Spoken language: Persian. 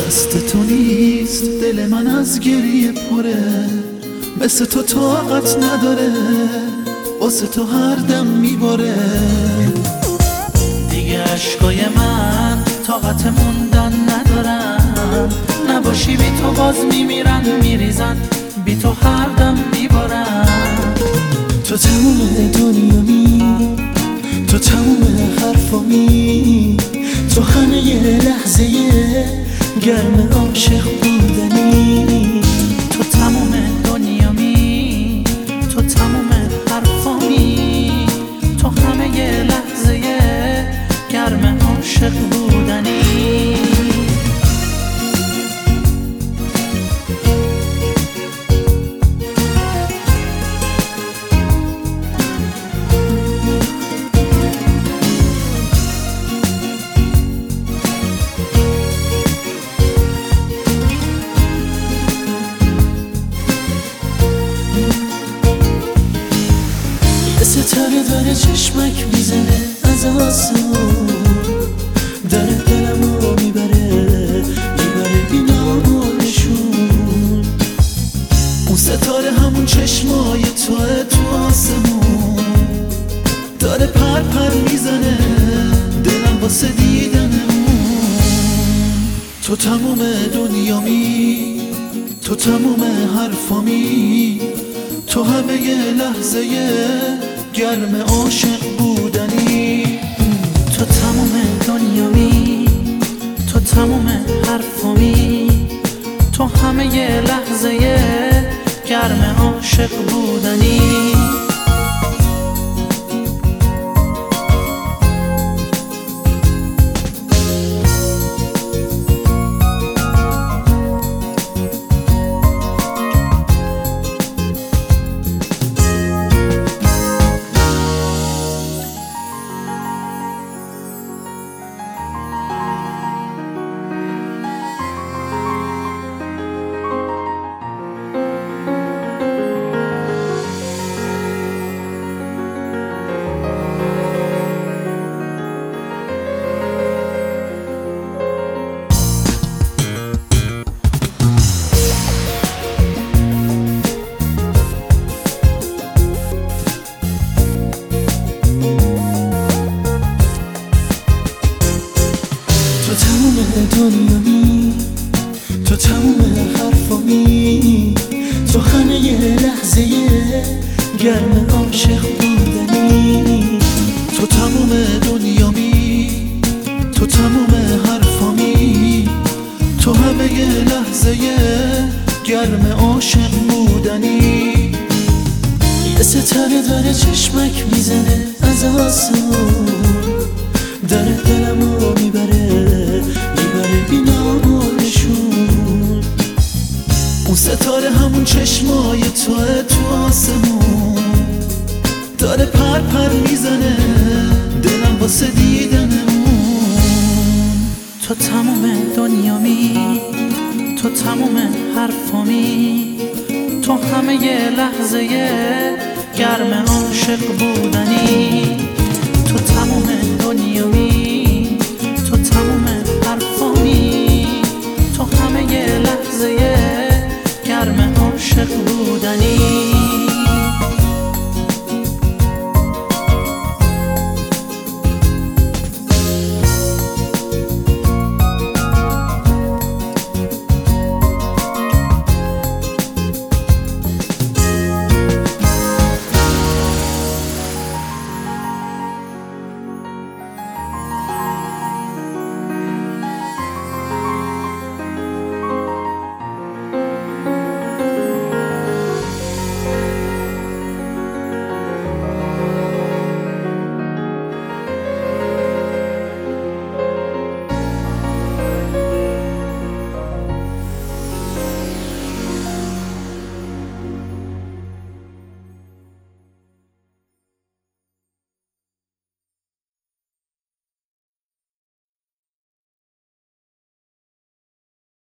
دست تو نیست دل من از گریه پره، مثل تو طاقت نداره، واسه تو هر دم میباره. دیگه عشقای من طاقت موندن ندارن، نباشی بی تو باز میمیرن میریزن، بی تو هر دم میبارن. تو تموم دنیامی، تو تموم حرفامی، تو همه یه لحظه گرم عاشق بودنی. تو تموم دنیامی، تو تموم حرفامی، تو همه یه لحظه گرم عاشق بودنی. ستاره داره چشمک میزنه از آسمون، داره دلمو میبره بینامونشون. اون ستاره همون چشمای توه تو آسمون، داره پر پر میزنه دلم واسه دیدنمون. تو تموم دنیامی، تو تموم حرفامی، تو همه یه لحظه گرم عاشق بودنی. تو تموم دنیامی، تو تموم حرفامی، تو همه یه لحظه گرم عاشق بودنی. دنیامی، تو تموم حرفامی، تو همه یه لحظه گرم عاشق بودنی. تو تموم دنیامی، تو تموم حرفامی، تو همه یه لحظه گرم عاشق بودنی. یه ستاره داره چشمک میزنه از آسمون، داره دلمو میبره بینامونشون. اون ستاره همون چشمای توه تو آسمون، داره پر پر میزنه دلم واسه دیدنمون. تو تموم دنیامی، تو تموم حرفامی، تو همه یه لحظه گرم عاشق بودنی.